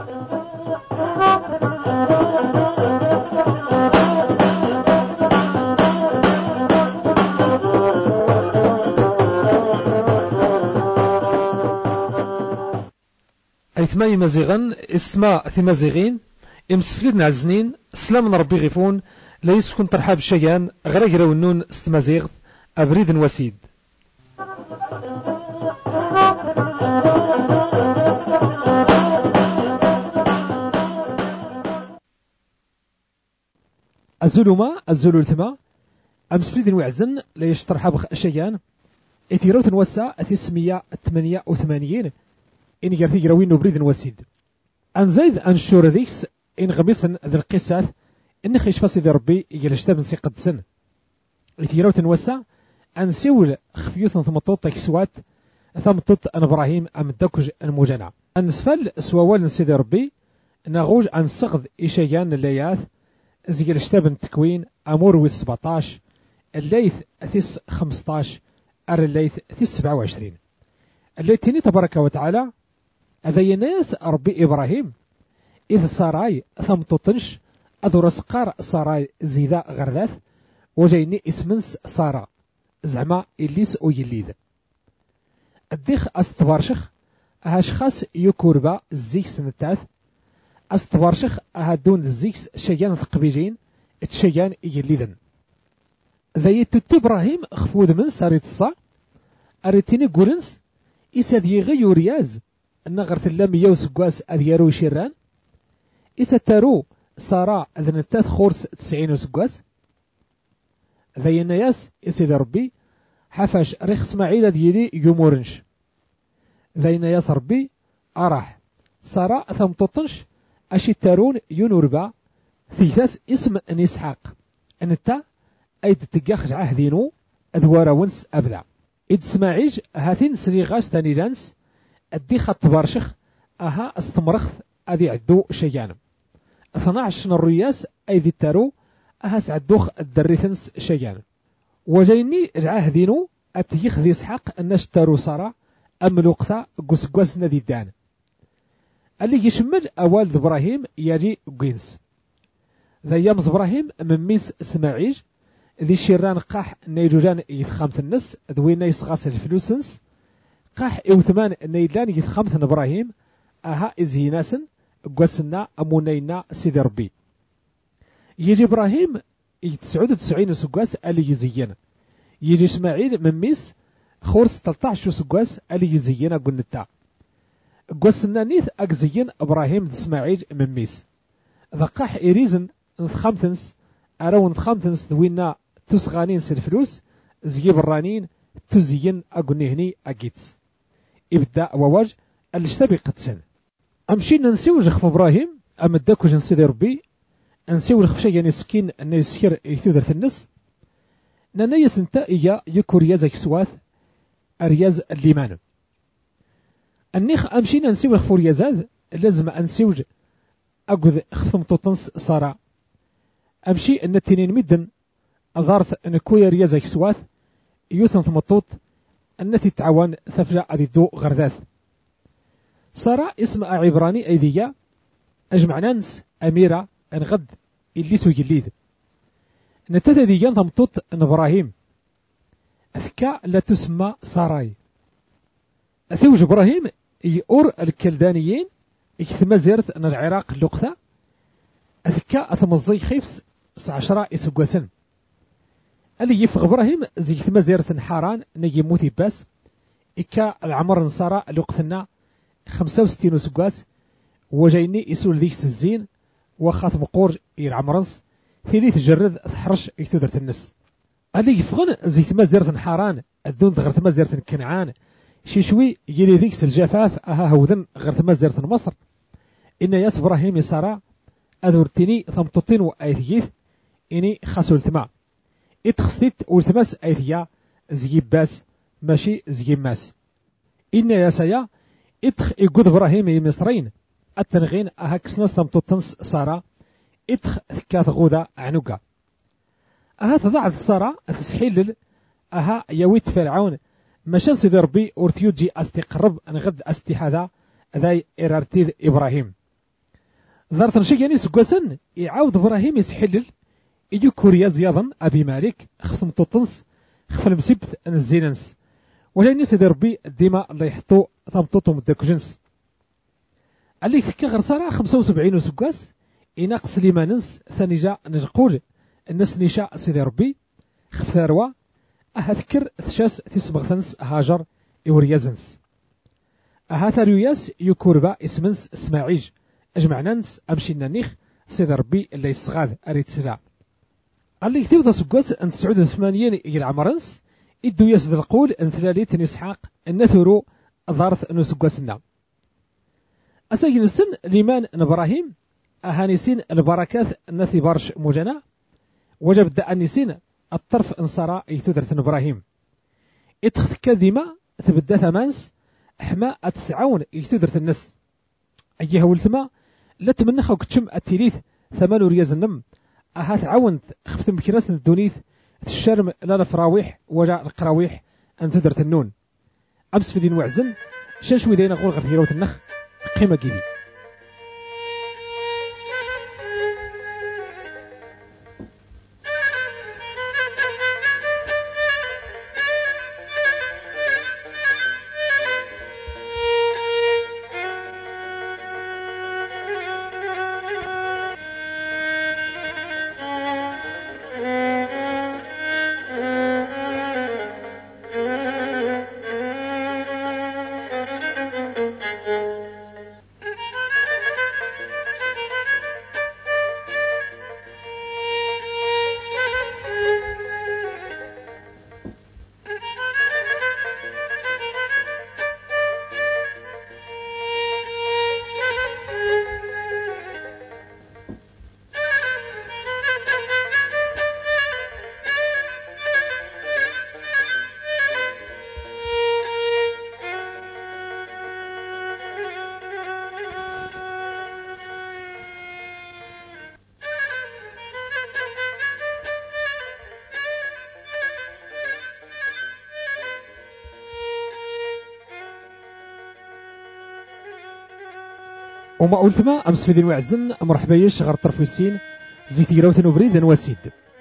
أيثما مزيغا استماع ثمازيغين امسفليد نعزنين سلام ربي غيفون لا يسكن ترحاب الشيان غير ونون استمازيغ أبريد وسيد. الزلوما الزلول ثما امسفليد وعزن لا يشترحاب الشيان اتيروت نوسع 388 إن جرتي جروين بريد وسيد أنزيد أنشور ذيكس إن غميسن ذي القصة إن خيش فاسي ذي ربي يجلشتاب نسي قد سن إثيرو تنوسع أنسيول خفيوث ثمطوط تكسوات ثمطوط أن إبراهيم أم الدكج المجنع أنسفل سوال نسي ذي ربي نغوج أنسغذ إشيان اللياث زيجلشتاب التكوين أمور ويس 17 الليث ثيس 15 أر الليث ثيس 27 الليتيني تبارك وتعالى هذا ناس ربي إبراهيم إذ ساراي ثمططنش أذو رسقار ساراي زيدا غرذاث وجيني اسمنس سارا زعما إليس أو يليذ الديخ أستبارشخ هاش خاص يكوربا الزيك سنتاث أستبارشخ هادون الزيكس شيان ثقبيجين تشيان يليذن ذا يتوت إبراهيم خفوذ من ساريت الصا أريتيني قولنس إساد يغيو رياز النغر ثلام يوسقواس أذيارو شيران إساد تارو سارا أذنتاث خورس 90 وسقواس ذي الناس إسيد ربي حفاش ريخ اسماعيل ديالي يومورنش ذي الناس ربي أراح سارا ثمططنش أشي تارون يونوربا ثيثاس اسم نسحاق أنتا أيد تقاخج عهدينو أدوار ونس أبدا إد سماعيج هاتين سريغاس تاني لانس أدي خط بارشخ أها استمرخ أدي عدو شيان 12 الرياس أيدي التارو أها سعدوخ الدريثنس شيان وجيني العهدينو أتيخ ذي سحق الناش تارو صارا أم الوقتا قوس ندي دان اللي يشمل أوالد إبراهيم يجي قينس ذا يامز إبراهيم من ميس سماعيج ذي شيران قاح نيجوجان يتخامث النس ذوين يسغاس الفلوسنس قاح إوثمان نيلان يتخامث إبراهيم أها إزيناسن قوسنا أمونينا سيدي ربي يجي إبراهيم يتسعود 90 سقواس اللي يزين يجي إسماعيل من ميس خورس 13 سقواس اللي يزين قلنتا قوسنا نيث أكزين إبراهيم إسماعيل من ميس ذا قاح إريزن نتخامثنس أراو نتخامثنس ذوينا تسغانين سلفلوس زيب الرانين تزين أقنهني أجيتس إبدأ وواج الاشتبي قدسن أمشينا نسيوج خف إبراهيم أم الداكو جنسيدي ربي نسيوج خف شيء يعني سكين نسير يثودر في النس نانيس انتا إيا يكو ريازك سواث رياز الليمان النيخ أمشينا نسيوج خف ريازاد لازم أنسيوج أقذ خفم توتنس صارا أمشي أن التنين مدن أظهرت أن كويا ريازك سواث يوثن ثمطوط التي تعاون ثفجأ أديدو غرذاث صار اسم عبراني أيديا أجمع نانس أميرة أنغد اللي سو جليد نتاتا ديان ثمطوط أن إبراهيم أذكى لا تسمى ساراي أثوج إبراهيم يؤر الكلدانيين يكثم زيرت أن العراق اللقثة أذكى أثمزي خيفس 19 إسقواسن اللي يفغ إبراهيم زي ثم زيرة حاران نجي موتي باس إكا العمر نصارى لقثنا 65 سقاس وجايني يسول ذيك الزين وخاث مقور يرعمرنس ثليث جرد ثحرش يثودرت النس اللي يفغن زي ثم زيرة حاران الدون غير ثم زيرة كنعان شوي يلي ذيك الجفاف أها هوذن غير ثم زيرة مصر إن ياس إبراهيم يسارى أذورتني ثمططين وآيثيث إني خاسول ثما اتخستيت والثماس أيثيا زيب باس ماشي زيب ماس إن يا سيا اتخ يقود إبراهيم مصرين التنغين أهكس ناس تمططنس سارة اتخ كاث غودا عنوكا أها تضعت سارة تسحيل أها يويت فرعون مشان سيدي ربي ورتيوجي أستقرب أنغد أستحاذا ذاي إرارتيذ إبراهيم ذارت نشياني سكواسن يعاود إبراهيم يسحلل إيجو كوريا زياضا أبي مالك خفتم توطنس خف المسبت الزيننس وجاني سيدي ربي ديما الله يحطو ثمطوطهم داك جنس اللي ثكا غير صرا 75 وسكواس يناقص ليماننس ثاني جا نقول الناس نشاء سيدي ربي خف ثروة أهذكر ثشاس تسبغ ثنس هاجر إوريازنس ثاريوياس يكوربا اسمنس اسماعيج أجمعنانس أمشينا نيخ سيدي ربي اللي يصغاد أريد سلا اللي كتب ذا سكواس أن 89 إلى عمرنس إدو ياسد القول أن ثلاليت نسحاق النثرو ضارث أنو سكواسنا أساكن السن ليمان إبراهيم أهانيسين البركات النثي بارش مجانا وجب دأنيسين الطرف انصرا يتدرث إبراهيم اتخذ كذما ثبدا ثمانس حما أتسعون يتدرث النس أيها ولثما لا تمنخ وكتشم التليث ثمان رياز النم أهات عاونت خفت مكراس الدونيث الشرم لا الفراويح وجاء القراويح أن تدرث النون أمس في دين وعزن شنشوي دينا غول غير تيروت النخ قيمة كيدي وما قلت ما أمس في دين وعزن مرحبا يش غير طرف السين زيت يراوثن وبريد وسيد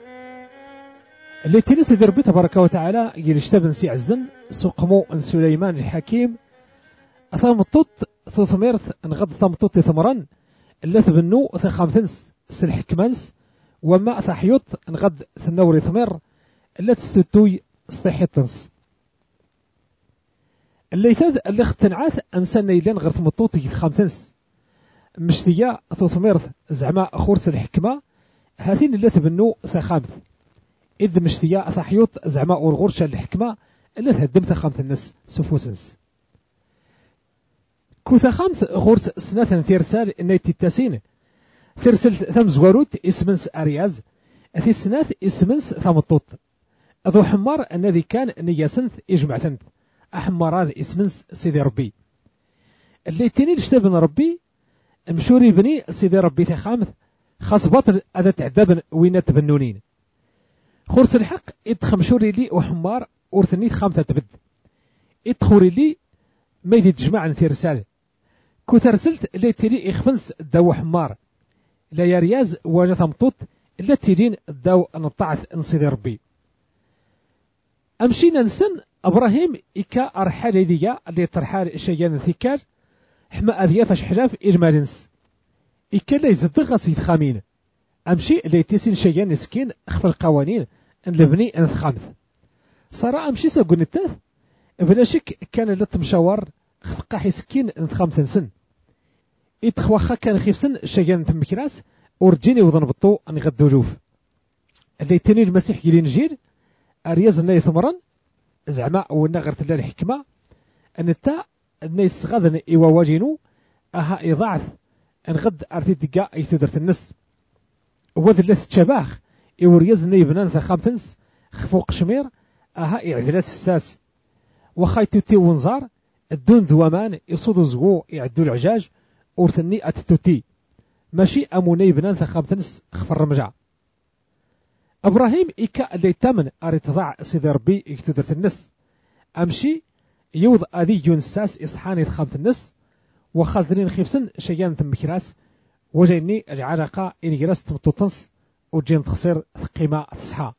اللي تنس ذي ربي تبارك وتعالى يلشتاب نسي عزن سوقمو ان سليمان الحكيم ثمطوط ثميرث نغض ثمطوط ثمرا اللي ثبنو ثخامثنس سلحكمانس وما ثحيوط نغض ثنوري ثمير اللي تستوي سطيحيطنس اللي ثاذ اللي اختنعاث انسان نيلان غير ثمطوط يتخامثنس مشتيا ثميرث زعما خورس الحكمة هاثين اللي ثبنو ثخامث إذ مشتيا ثحيوط زعما أورغورشا الحكمة اللي تهدم ثخامث الناس سفوسنس كو ثخامث غورس سناثا ثيرسال إنايتي التاسين ثيرسل ثم زواروت اسمنس أرياز أثي سناث اسمنس ثمطوط أذو حمار الذي كان نياسنث يجمع ثنث أحمار هذا اسمنس سيدي ربي اللي تاني لشتابن ربي مشوري بني سيدي ربي ثخامث خاص باطل هذا تعذاب وين تبنونين خورس الحق اتخمشوري لي وحمار ورثني خامثة تبد اتخوري لي ما يدي تجمع في رسالة كو ثرسلت اللي تيري اخفنس الدو حمار لا يا رياز واجه ثمطوط اللي تيرين الدو نطعث نصيدي ربي امشينا نسن ابراهيم اكا ارحال يديا اللي ترحال شيان ثكار حما اذيا فاش حلاف اجمالنس اكا لا يزدغ غسيد خامين امشي اللي تيسين شيان نسكين اخف القوانين نلبني نثخامث صراحة امشي ساقون التاث بلا شك كان لتمشاور خفقا حيسكين نثخامث نسن اتخواخا كان خيفسن شيان تمكراس ورجيني وضن بطو ان غدو جوف اللي تاني المسيح يلي نجير ارياز ناي ثمرا زعما ونا غير تلا الحكمة ان التا الناس غادا ايوا واجينو اها اضاعف ان غد ارتي دقا اي تدرت النس وذ اللث تشباخ يوريز نيبنان ثخامثنس خفوق شمير اها اعدلات الساس وخايتو تي ونزار الدون ذوامان يصودو زغو يعدو العجاج ورثني اتتوتي ماشي امو نيبنان ثخامثنس خف الرمجع ابراهيم ايكا اللي تامن اريت ضاع سيدي ربي يكتدرت النس امشي يوض اذي يونساس اصحاني ثخامث النس وخازرين خيفسن شيان ثم كراس وجيني العلاقة إن جلس تمطوطنس وجين تخسر قيمة تصحى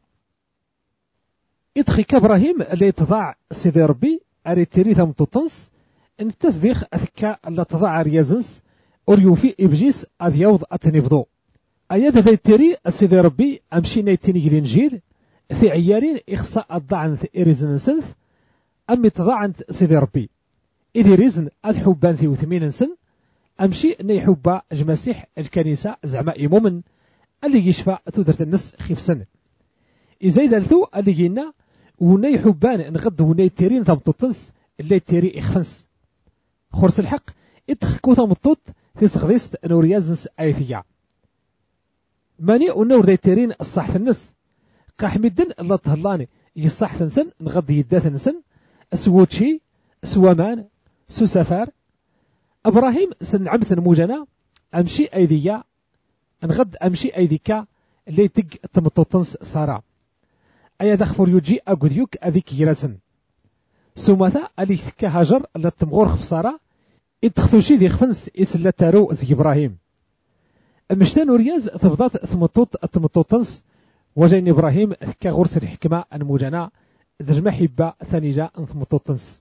إدخيك إبراهيم اللي تضاع سيدي ربي أري تيري تمطوطنس إن تثذيخ أثكا اللي تضاع ريازنس أريوفي إبجيس أذيوض أتنفضو أياد ذي تيري سيدي ربي أمشي نيتيني الإنجيل في عيارين إخصاء الضعن إريزن سنث أمي تضاعن سيدي ربي إذ ريزن الحبان في 80 سن أمشي ني حبا جماسيح الكنيسة زعما إمومن اللي يشفى تودرت النس خيف سن إذا دالتو اللي جينا وني حبان نغد وني تيرين ثمطوطنس اللي تيري إخفنس خورس الحق إتخكو ثمطوط في سغديست نوريازنس آيثيا ماني ونور دي تيرين الصح في النس قاحمدن الله تهلاني يصح ثنسن نغد يدات نسن سووتشي سوامان سو سفار إبراهيم سنعمث موجنا أمشي أيديا نغد أمشي أيديكا اللي تق تمطوطنس سارا أيا دخفور يجي أقوديوك أذيك يراسن سوماثا اللي ثكا هاجر اللي تمغور خفصارا إدخثوشي ذي خفنس إسلا تارو زي إبراهيم مشتان ورياز ثبضات تمطوطنس وجين إبراهيم ثكا غرس الحكمة الموجنا ذجما حبا ثانيجا تمطوطنس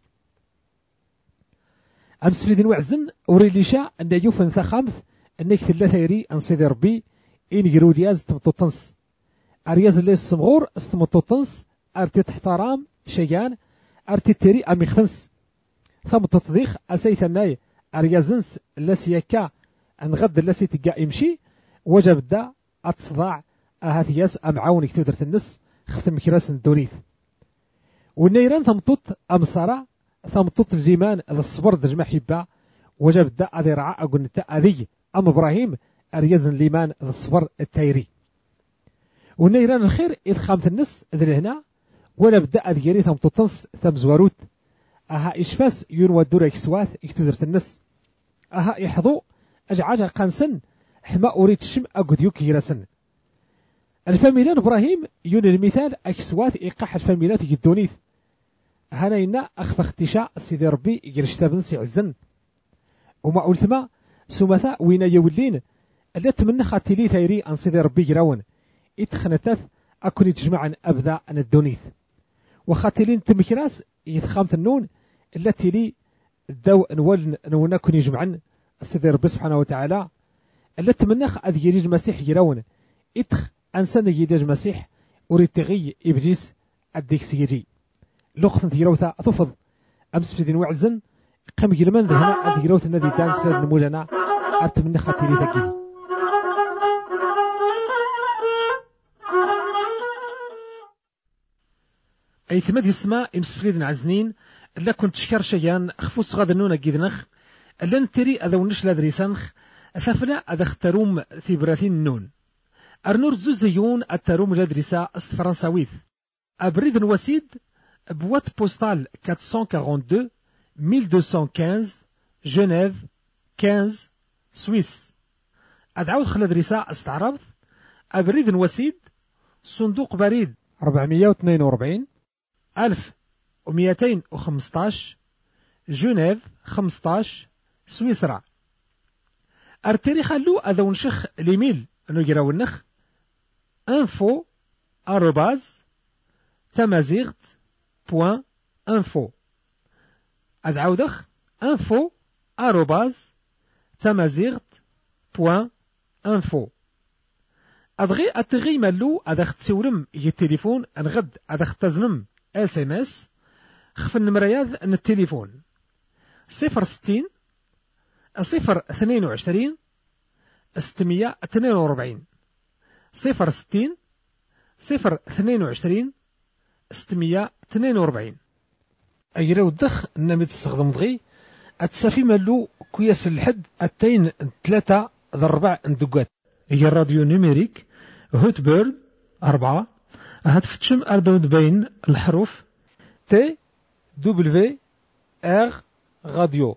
أمس في دين وعزن وريليشا أن يوفن ثخامث أنك ثلاثة يري أن سيدي ربي إن يرودياز تمطوطنس أرياز اللي السمغور استمطوطنس أرتي تحترام شيان أرتي تيري أمي خفنس ثم تطذيخ أسيث الناي أريازنس لسيكا أن غد لسي تقا إمشي وجب دا أتصداع أهاتياس أمعاونك تودرت النس ختم كراس الدوريث والنيران ثمطوط أمصارا ثمطوط الجيمان هذا الصبر دجما حبا وجب دا أذي رعاء أقول نتا أذي أم إبراهيم أريازن ليمان هذا الصبر التايري والنيران الخير إذ خامث النس ذي هنا ولا بدا أذيري ثمطوطنس ثم زواروت أها إشفاس يون ودورا كسواث يكتودرت النس أها يحظو أجعاجا قانسن حما أريد الشم أقوديوك يراسن الفاميلان إبراهيم يون المثال أكسواث إيقاح الفاميلات يدونيث هنا إنا أخف اختشاء سيدي ربي يرشتابن سيعزن وما أولثما سومثا وين يولين اللي تمنى خاتلي ثيري أن سيدي ربي يراون إتخنتاث أكون يتجمعا أبدا أن الدونيث وخاتلين تمكراس يتخامث النون التي لي الدو نول نكون يجمعا سيدي ربي سبحانه وتعالى اللي تمنى أذ يريد المسيح يراون إتخ أنسان يريد المسيح أريد تغي إبليس أديك سيري لوقت ديروثا تفض أمس في دين وعزن قام يلمن ذهنا ديروث النادي دان سيد نمولانا أتمنى خاتلي ثقيل أي ثماد يسمى إمس فريد عزنين لا كنت شكر شيان خفوس غاد النون أجيذنخ ألا نتري أذا ونش لا دريسانخ أثافنا أذا اختروم في براثين النون أرنور زوزيون التروم لا دريسا فرنساويث أبريد وسيد boîte postale 442 1215 جنيف 15 سويس أدعوت خلال رساء استعرض أبريد وسيد صندوق بريد 442 1215 جنيف 15 سويسرا أرتري خلو أذا ونشخ ليميل نجراو النخ info @tamazight.info أدعودخ info @tamazight.info أدغي أتغي مالو أدخ تسورم التليفون أنغد أدخ تزنم SMS خف النمرياذ أن التليفون 060 022 642 060 022 642 أجرا ودخ نمت تستخدم ضغي أتسافي مالو كويس الحد أتين 3 ضربع ندقات هي الراديو نيميريك هوت بيرد 4 هتفتشم أردود بين الحروف تي دبليو ار راديو